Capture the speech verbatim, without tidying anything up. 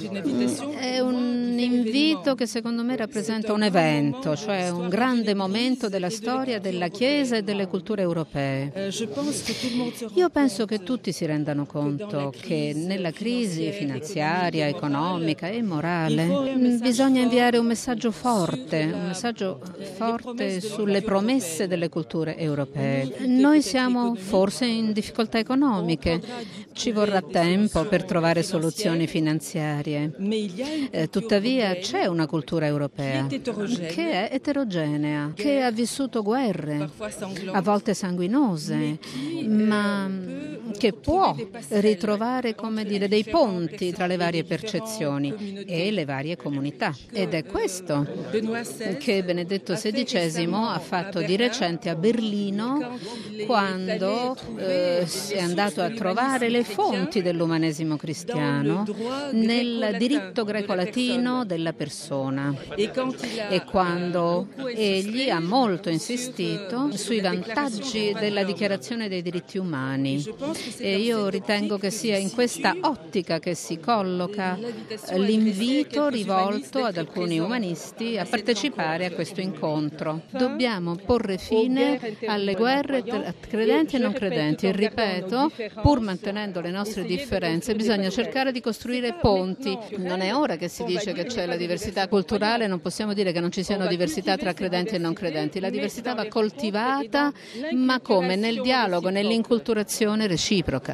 È un invito che secondo me rappresenta un evento, cioè un grande momento della storia della Chiesa e delle culture europee. Io penso che tutti si rendano conto che nella crisi finanziaria, economica e morale bisogna inviare un messaggio forte, un messaggio forte sulle promesse delle culture europee. Noi siamo forse in difficoltà economiche, ci vorrà tempo per trovare soluzioni finanziarie. Eh, tuttavia c'è una cultura europea che è eterogenea, che ha vissuto guerre, a volte sanguinose, ma che può ritrovare, come dire, dei ponti tra le varie percezioni e le varie comunità. Ed è questo che Benedetto sedicesimo ha fatto di recente a Berlino, quando eh, è andato a trovare le fonti dell'umanesimo cristiano nel diritto greco-latino della persona, e quando egli ha molto insistito sui vantaggi della dichiarazione dei diritti umani. E io ritengo che sia in questa ottica che si colloca l'invito rivolto ad alcuni umanisti a partecipare a questo incontro. Dobbiamo porre fine alle guerre tra credenti e non credenti, e ripeto, pur mantenendo le nostre differenze, bisogna cercare di costruire ponti. Non è ora che si dice che c'è la diversità culturale, non possiamo dire che non ci siano diversità tra credenti e non credenti. La diversità va coltivata, ma come? Nel dialogo, nell'inculturazione reciproca.